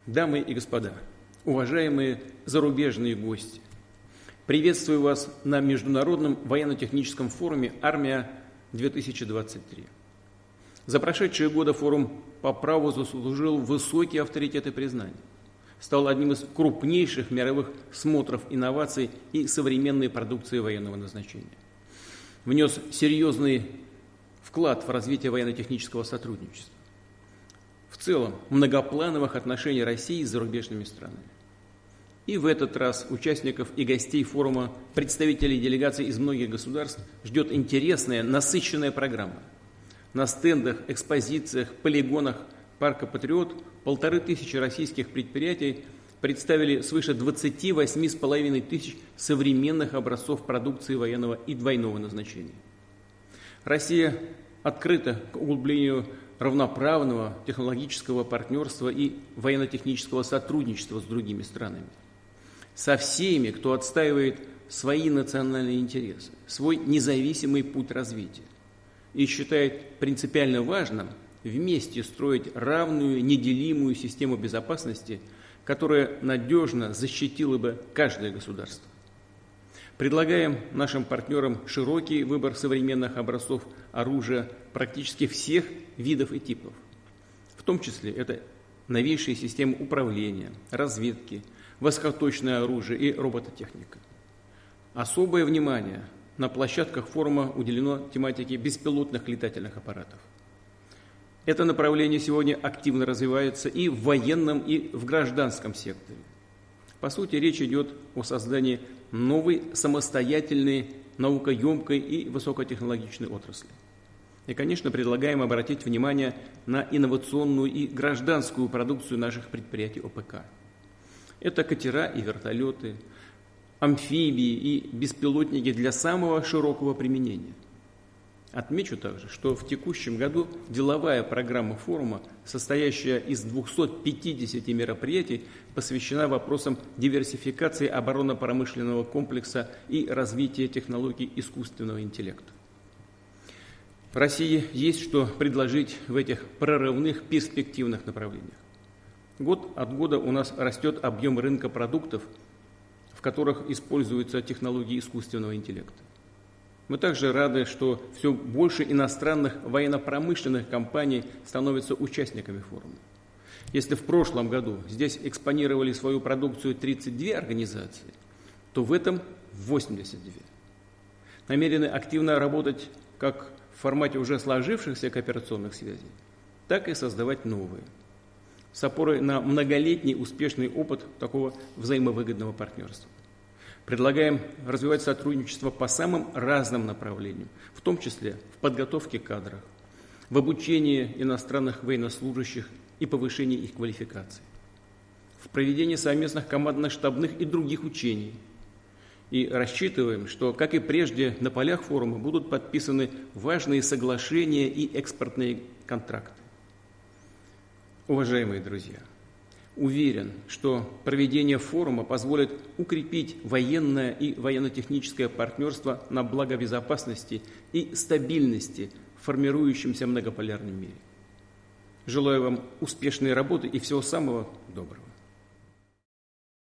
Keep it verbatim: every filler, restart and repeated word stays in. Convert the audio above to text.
Дамы и господа, уважаемые зарубежные гости, приветствую вас на Международном военно-техническом форуме «Армия-две тысячи двадцать три». За прошедшие годы форум по праву заслужил высокий авторитет и признание, стал одним из крупнейших мировых смотров инноваций и современной продукции военного назначения. Внес серьезный вклад в развитие военно-технического сотрудничества, в целом многоплановых отношений России с зарубежными странами. И в этот раз участников и гостей форума, представителей делегаций из многих государств ждет интересная, насыщенная программа. На стендах, экспозициях, полигонах парка «Патриот» полторы тысячи российских предприятий представили свыше двадцати восьми с половиной тысяч современных образцов продукции военного и двойного назначения. Россия открыта к углублению равноправного технологического партнерства и военно-технического сотрудничества с другими странами. Со всеми, кто отстаивает свои национальные интересы, свой независимый путь развития и считает принципиально важным вместе строить равную, неделимую систему безопасности, которая надежно защитила бы каждое государство. Предлагаем нашим партнерам широкий выбор современных образцов оружия практически всех видов и типов. В том числе это новейшие системы управления, разведки, высокоточное оружие и робототехника. Особое внимание на площадках форума уделено тематике беспилотных летательных аппаратов. Это направление сегодня активно развивается и в военном, и в гражданском секторе. По сути, речь идет о создании новой самостоятельной, наукоемкой и высокотехнологичной отрасли. И, конечно, предлагаем обратить внимание на инновационную и гражданскую продукцию наших предприятий О П К. Это катера и вертолеты, амфибии и беспилотники для самого широкого применения. Отмечу также, что в текущем году деловая программа форума, состоящая из двухсот пятидесяти мероприятий, посвящена вопросам диверсификации оборонно-промышленного комплекса и развития технологий искусственного интеллекта. России есть что предложить в этих прорывных перспективных направлениях. Год от года у нас растет объем рынка продуктов, в которых используются технологии искусственного интеллекта. Мы также рады, что все больше иностранных военно-промышленных компаний становятся участниками форума. Если в прошлом году здесь экспонировали свою продукцию тридцать две организации, то в этом восемьдесят две. Намерены активно работать как в формате уже сложившихся кооперационных связей, так и создавать новые, с опорой на многолетний успешный опыт такого взаимовыгодного партнерства. Предлагаем развивать сотрудничество по самым разным направлениям, в том числе в подготовке кадров, в обучении иностранных военнослужащих и повышении их квалификации, в проведении совместных командных штабных и других учений. И рассчитываем, что, как и прежде, на полях форума будут подписаны важные соглашения и экспортные контракты. Уважаемые друзья, уверен, что проведение форума позволит укрепить военное и военно-техническое партнерство на благо безопасности и стабильности в формирующемся многополярном мире. Желаю вам успешной работы и всего самого доброго.